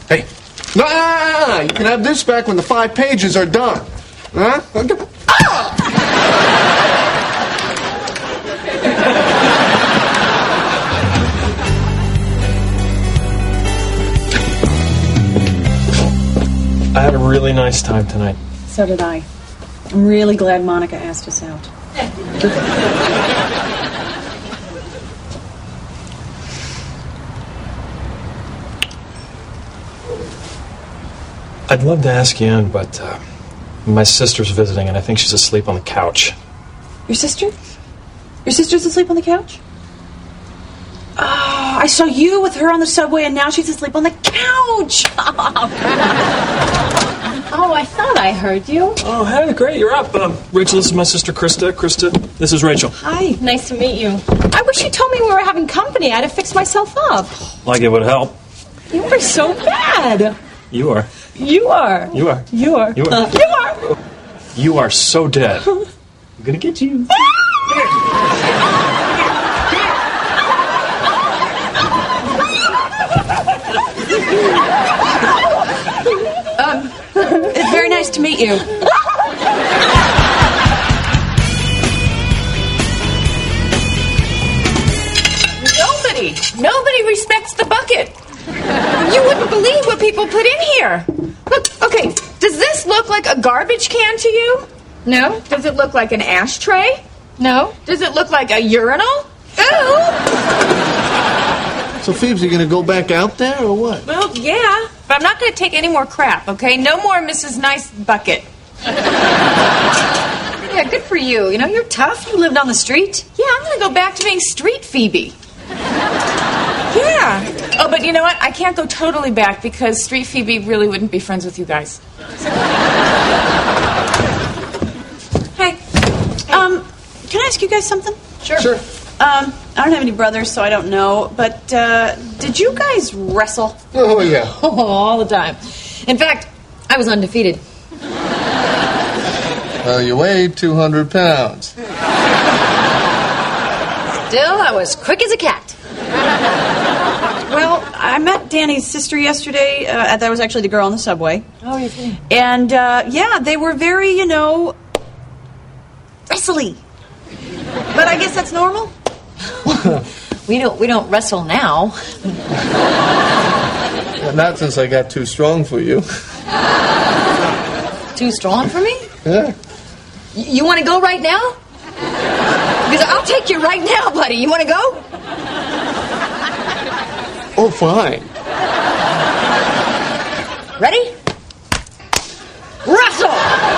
Hey. No, you can have this back when the 5 pages are done. Huh? I had a really nice time tonight. So did I. I'm really glad Monica asked us out. I'd love to ask you in, but my sister's visiting, and I think she's asleep on the couch. Your sister? Your sister's asleep on the couch? Oh, I saw you with her on the subway, and now she's asleep on the couch. Oh, I thought I heard you. Oh, hey, great, you're up. Rachel, this is my sister, Krista. Krista, this is Rachel. Hi. Nice to meet you. I wish you told me we were having company. I'd have fixed myself up. Like it would help. You were so bad. You are. You are. You are. You are. You are. You are. You are so dead. I'm gonna get you. It's very nice to meet you. Nobody respects the bucket. You wouldn't believe what people put in here. Look, okay, does this look like a garbage can to you? No. Does it look like an ashtray? No. Does it look like a urinal? Ew. So, Phoebes, you going to go back out there or what? Well, yeah, but I'm not going to take any more crap, okay? No more Mrs. Nice Bucket. Yeah, good for you. You know, you're tough. You lived on the street. Yeah, I'm going to go back to being Street Phoebe. Yeah. Oh, but you know what? I can't go totally back because Street Phoebe really wouldn't be friends with you guys. Hey. Can I ask you guys something? Sure. I don't have any brothers, so I don't know. But did you guys wrestle? Oh, yeah. Oh, all the time. In fact, I was undefeated. Well, you weighed 200 pounds. Still, I was quick as a cat. Well, I met Danny's sister yesterday. That was actually the girl on the subway. Oh, you think? And, yeah, they were very, wrestly. But I guess that's normal. We don't wrestle now. Not since I got too strong for you. Too strong for me? Yeah. You want to go right now? Because I'll take you right now, buddy. You want to go? Oh, fine. Ready? Wrestle!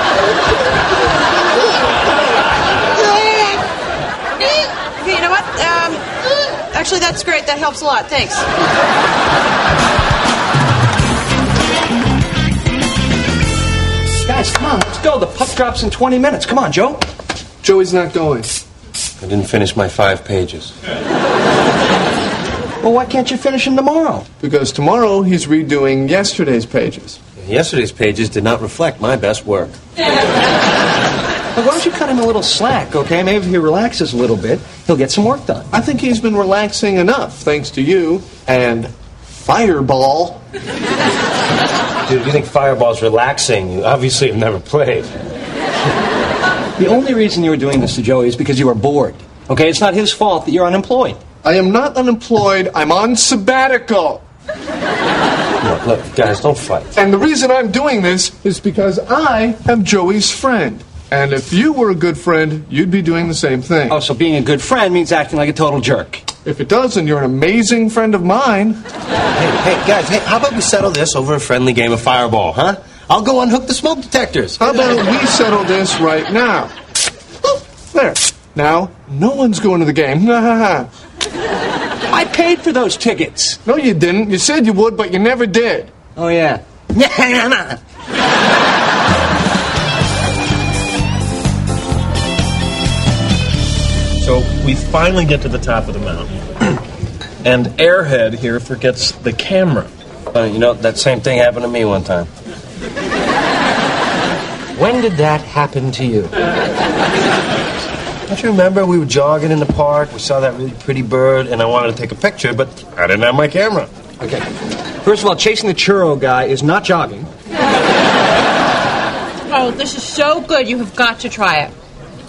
Okay, you know what? Actually, that's great. That helps a lot. Thanks. Guys, come on, let's go. The puck drops in 20 minutes. Come on, Joe. Joey's not going. I didn't finish my 5 pages. Well, why can't you finish them tomorrow? Because tomorrow he's redoing yesterday's pages. Yesterday's pages did not reflect my best work. Well, why don't you cut him a little slack, okay? Maybe if he relaxes a little bit, he'll get some work done. I think he's been relaxing enough, thanks to you and Fireball. Dude, if you think Fireball's relaxing, you obviously have never played. The only reason you were doing this to Joey is because you were bored, okay? It's not his fault that you're unemployed. I am not unemployed. I'm on sabbatical. Look, guys, don't fight. And the reason I'm doing this is because I am Joey's friend. And if you were a good friend, you'd be doing the same thing. Oh, so being a good friend means acting like a total jerk. If it does, then you're an amazing friend of mine. Hey, guys, how about we settle this over a friendly game of Fireball, huh? I'll go unhook the smoke detectors. How about we settle this right now? There. Now, no one's going to the game. I paid for those tickets. No, you didn't. You said you would, but you never did. Oh, yeah. So we finally get to the top of the mountain. And Airhead here forgets the camera. You know, that same thing happened to me one time. When did that happen to you? Don't you remember we were jogging in the park, we saw that really pretty bird, and I wanted to take a picture, but I didn't have my camera. Okay. First of all, chasing the churro guy is not jogging. Oh, this is so good. You have got to try it.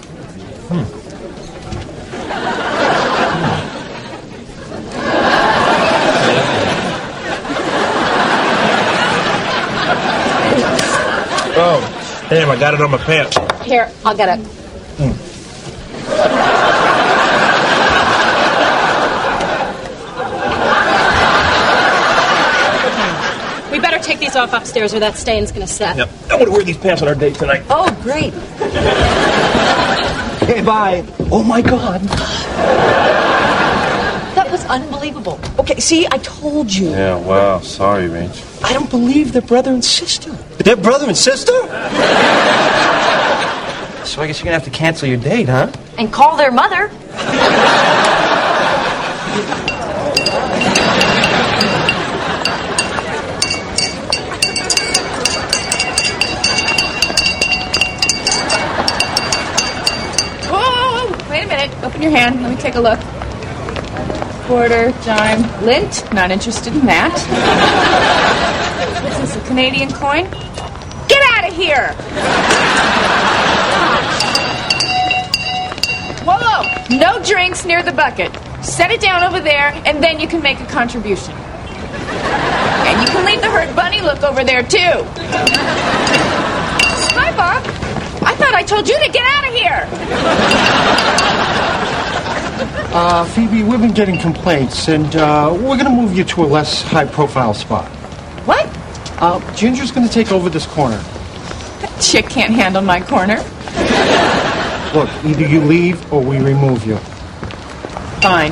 Oh, damn, I got it on my pants. Here, I'll get it. We better take these off upstairs or that stain's gonna set. Yep. I want to wear these pants on our date tonight. Oh, great. Okay, bye. Oh, my God. That was unbelievable. Okay, see, I told you. Yeah, wow. Sorry, Rach. I don't believe they're brother and sister. They're brother and sister? So I guess you're going to have to cancel your date, huh? And call their mother. Whoa, wait a minute. Open your hand. Let me take a look. Quarter, dime, lint. Not interested in that. What's this, a Canadian coin? Get out of here! Whoa, no drinks near the bucket. Set it down over there, and then you can make a contribution. And you can leave the hurt bunny look over there, too. Hi, Bob. I thought I told you to get out of here. Phoebe, we've been getting complaints, and we're going to move you to a less high-profile spot. What? Ginger's going to take over this corner. That chick can't handle my corner. Look, either you leave or we remove you. Fine.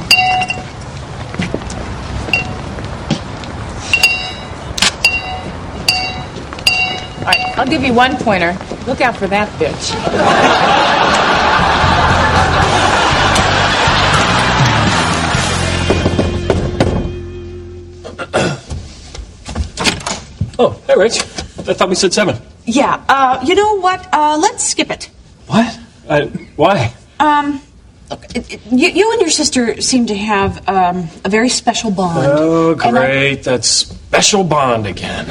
All right, I'll give you one pointer. Look out for that bitch. Oh, hey, Rach. I thought we said 7. Yeah, you know what? Let's skip it. What? Why? You and your sister seem to have a very special bond. Oh, great. That special bond again.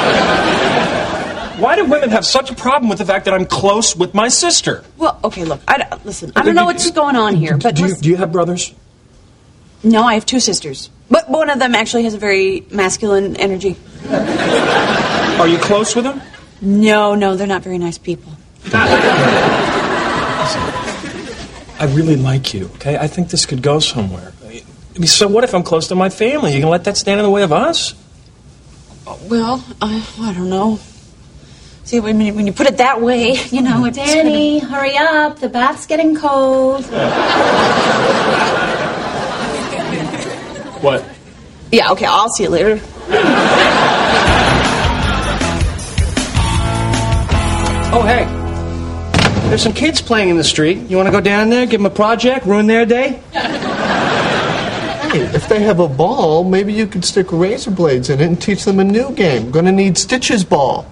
Why do women have such a problem with the fact that I'm close with my sister? Well, okay, look, listen, I don't know what's going on here, but... Do you have brothers? No, I have 2 sisters. But one of them actually has a very masculine energy. Are you close with them? No, they're not very nice people. I really like you, okay? I think this could go somewhere. I mean, so what if I'm close to my family? You gonna let that stand in the way of us? Well, I don't know. See, when you put it that way, you know, it's... Danny, hurry up. The bath's getting cold. What? Yeah, okay, I'll see you later. Oh, hey. There's some kids playing in the street. You want to go down there, give them a project, ruin their day? Hey, if they have a ball, maybe you could stick razor blades in it and teach them a new game. Gonna need Stitch's ball.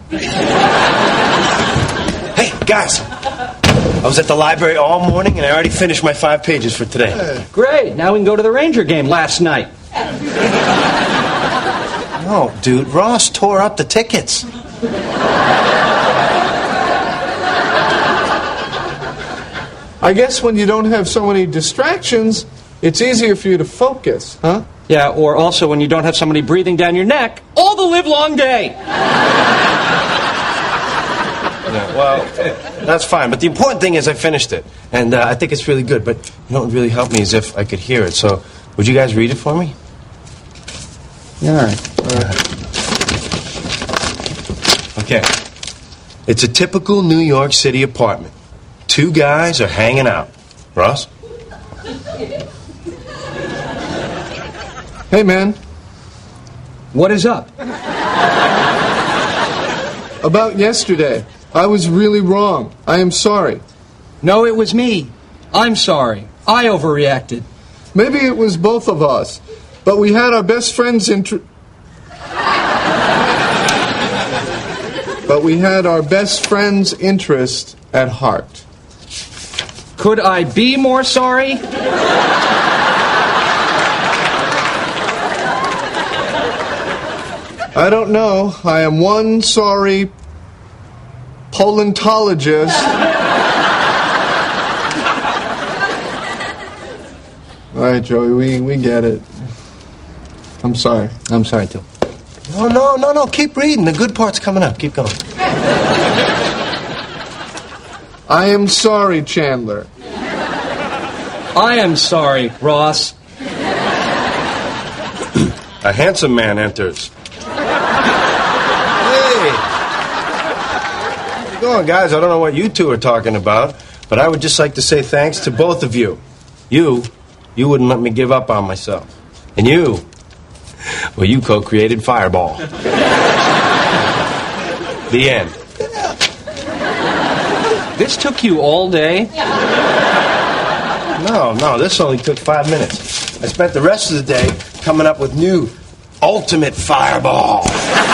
Hey, guys. I was at the library all morning, and I already finished my 5 pages for today. Great. Now we can go to the Ranger game last night. No, dude. Ross tore up the tickets. I guess when you don't have so many distractions, it's easier for you to focus, huh? Yeah, or also when you don't have somebody breathing down your neck all the livelong day. Yeah, well, that's fine. But the important thing is I finished it. And I think it's really good. But you know what really helped me is if I could hear it. So would you guys read it for me? Yeah, all right. Okay. It's a typical New York City apartment. 2 guys are hanging out. Ross? Hey, man. What is up? About yesterday. I was really wrong. I am sorry. No, it was me. I'm sorry. I overreacted. Maybe it was both of us, but we had our best friend's interest at heart. Could I be more sorry? I don't know. I am one sorry paleontologist. All right, Joey, we get it. I'm sorry. I'm sorry, too. No. Keep reading. The good part's coming up. Keep going. I am sorry, Chandler. I am sorry, Ross. A handsome man enters. Hey! How's it going, guys? I don't know what you two are talking about, but I would just like to say thanks to both of you. You wouldn't let me give up on myself. And you co-created Fireball. The end. This took you all day? No, this only took 5 minutes. I spent the rest of the day coming up with new ultimate Fireball.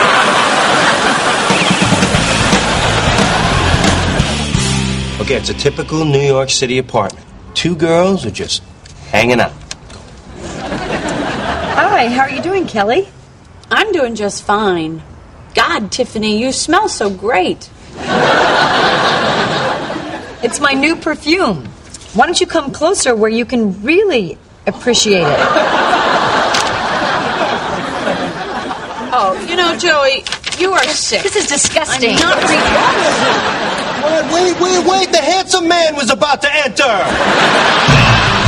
Okay, it's a typical New York City apartment. 2 girls are just hanging out. Hi, how are you doing, Kelly? I'm doing just fine. God, Tiffany, you smell so great. It's my new perfume. Why don't you come closer where you can really appreciate it? Oh, Joey, you are sick. This is disgusting. I'm not Wait, the handsome man was about to enter!